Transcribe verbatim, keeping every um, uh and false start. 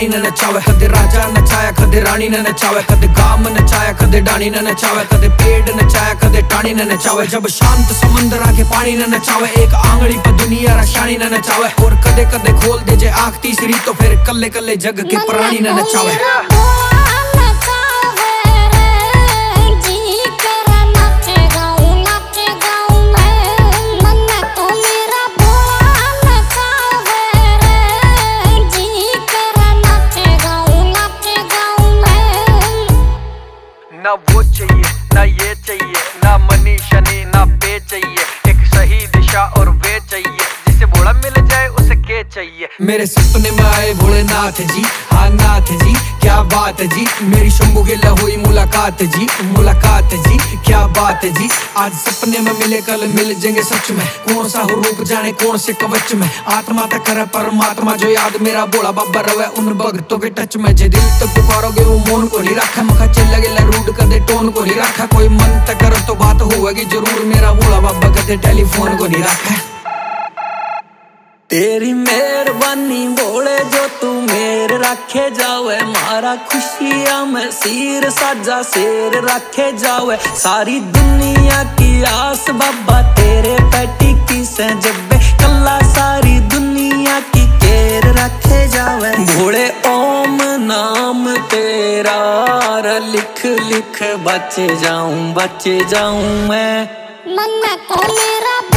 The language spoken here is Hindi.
पानी न नचावे, कदे राजा नचाया कदे रानी न नचावे, कदे गाम नचाया कदे डानी न नचावे, कदे पेड़ नचाया कदे टाणी न नचावे। जब शांत समंदर आके पानी न नचावे, एक आंगली पर दुनिया राशानी न नचावे, और कदे कदे खोल दे जे आँख तीसरी तो फिर कल्ले कल्ले जग के प्राणी न नचावे। ना वो चाहिए ना ये चाहिए, ना मनी शनी ना पे चाहिए, एक सही दिशा और वे चाहिए, जिसे भोला मिल जाए उसे के चाहिए। मेरे सपने में आए भोलेनाथ जी, हाँ नाथ जी क्या बात जी, मेरी शंभू गिल्ला हुई मुलाकात जी, मुलाकात जी क्या बात जी। आज सपने में मिले कल मिल जाएंगे सच में, कौन सा हो रूप जाने कौन से कवच में, आत्मा तक करे परमात्मा जो याद मेरा भोला बाबा रवे उन भगतों के टच में। जे दिल तक पुकारोगे वो मोन को नहीं रखा, मखा चिल्ला गिल्ला रूड कदे टोन को नहीं रखा, कोई मन तक करो तो बात होगी जरूर, मेरा भोला बाबा कदे टेलीफोन को नहीं रखा। तेरी मेहरबानी बोले जो तू मेर रखे जावे, मारा खुशियां में सिर साजा शेर रखे जावे, सारी दुनिया की आस बाबा तेरे पैटी की से जब्बे कल्ला सारी दुनिया की केर रखे जावे। भोले ओम नाम तेरा लिख लिख बच जाऊं बच जाऊं मैं, मन को मेरा